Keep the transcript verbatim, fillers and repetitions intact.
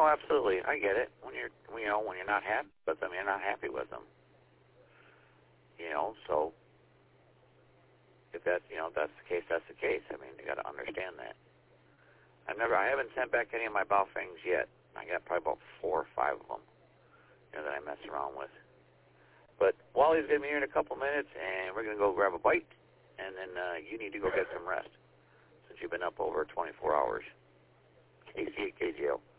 Oh, absolutely. I get it. When you're, you know, when you're not happy with them, you're not happy with them. You know, so if that's, you know, if that's the case, that's the case. I mean, you got to understand that. I've never, I haven't sent back any of my Baofengs yet. I got probably about four or five of them, you know, that I mess around with. But Wally's going to be here in a couple minutes, and we're going to go grab a bite, and then uh, you need to go get some rest since you've been up over twenty-four hours. K C at K J O.